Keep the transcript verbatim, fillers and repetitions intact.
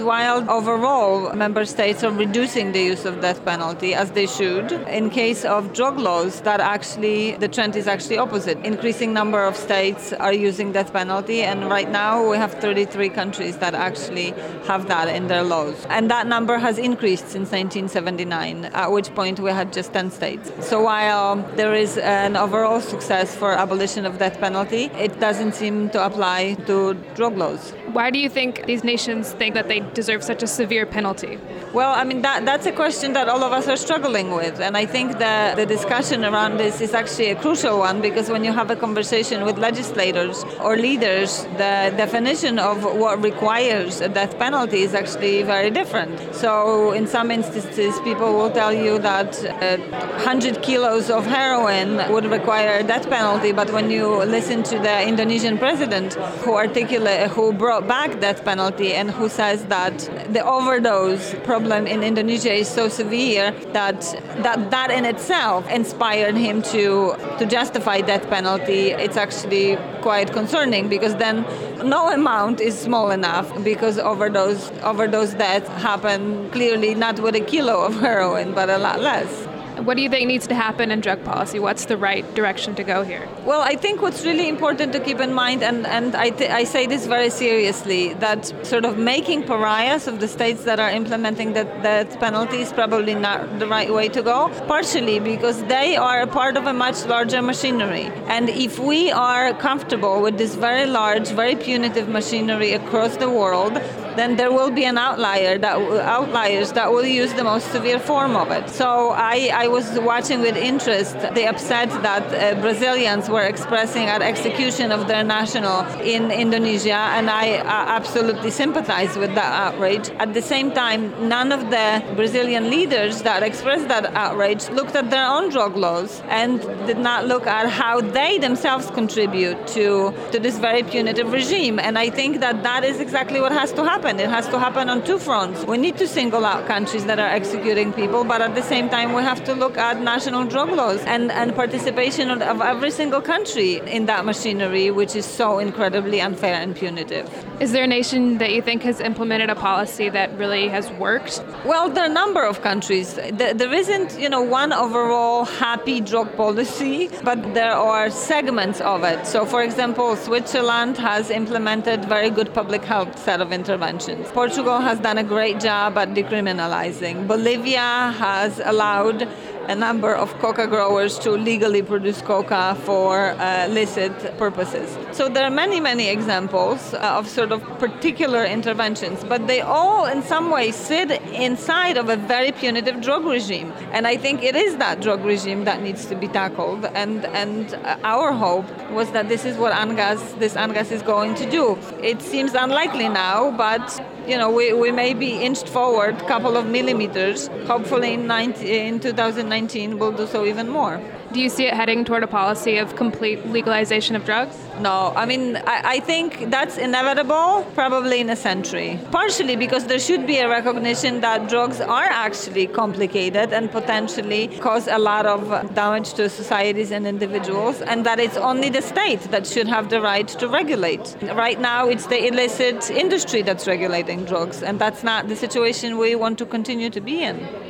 while overall member states are reducing the use of death penalty, as they should, in case of drug laws, that actually the trend is actually opposite. Increasing number of states are using death penalty, and right now we have thirty-three countries that actually have that in their laws. And that number has increased since nineteen seventy-nine, at which point we had just ten states. So while there is an overall success for abolition of death penalty, it doesn't seem to apply to drug laws. Why do you think these nations think that they deserve such a severe penalty? Well, I mean, that that's a question that all of us are struggling with. And I think that the discussion around this is actually a crucial one, because when you have a conversation with legislators or leaders, the definition of what requires a death penalty is actually very different. So in some instances, people will tell you that uh, one hundred kilos of heroin would require a death penalty. But when you listen to the Indonesian president, who articulate, who brought back death penalty and who says that the overdose problem in Indonesia is so severe that that, that in itself inspired him to, to justify death penalty, it's actually quite concerning, because then no amount is small enough, because overdose, overdose deaths happen clearly not with a kilo of heroin, but a lot less. What do you think needs to happen in drug policy? What's the right direction to go here? Well, I think what's really important to keep in mind, and, and I, th- I say this very seriously, that sort of making pariahs of the states that are implementing the death penalty is probably not the right way to go, partially because they are a part of a much larger machinery. And if we are comfortable with this very large, very punitive machinery across the world, then there will be an outlier that outliers that will use the most severe form of it. So I, I was watching with interest the upset that uh, Brazilians were expressing at execution of their national in Indonesia, and I uh, absolutely sympathize with that outrage. At the same time, none of the Brazilian leaders that expressed that outrage looked at their own drug laws and did not look at how they themselves contribute to, to this very punitive regime. And I think that that is exactly what has to happen. It has to happen on two fronts. We need to single out countries that are executing people, but at the same time, we have to look at national drug laws and, and participation of, of every single country in that machinery, which is so incredibly unfair and punitive. Is there a nation that you think has implemented a policy that really has worked? Well, there are a number of countries. There isn't, you know, one overall happy drug policy, but there are segments of it. So, for example, Switzerland has implemented very good public health set of interventions. Portugal has done a great job at decriminalizing. Bolivia has allowed a number of coca growers to legally produce coca for uh, illicit purposes. So there are many, many examples uh, of sort of particular interventions, but they all in some way sit inside of a very punitive drug regime. And I think it is that drug regime that needs to be tackled. And, and our hope was that this is what ANGAS, this ANGAS is going to do. It seems unlikely now, but you know, we, we may be inched forward a couple of millimeters. Hopefully in, nineteen, in two thousand nineteen we'll do so even more. Do you see it heading toward a policy of complete legalization of drugs? No, I mean, I, I think that's inevitable, probably in a century. Partially because there should be a recognition that drugs are actually complicated and potentially cause a lot of damage to societies and individuals, and that it's only the state that should have the right to regulate. Right now, it's the illicit industry that's regulating drugs, and that's not the situation we want to continue to be in.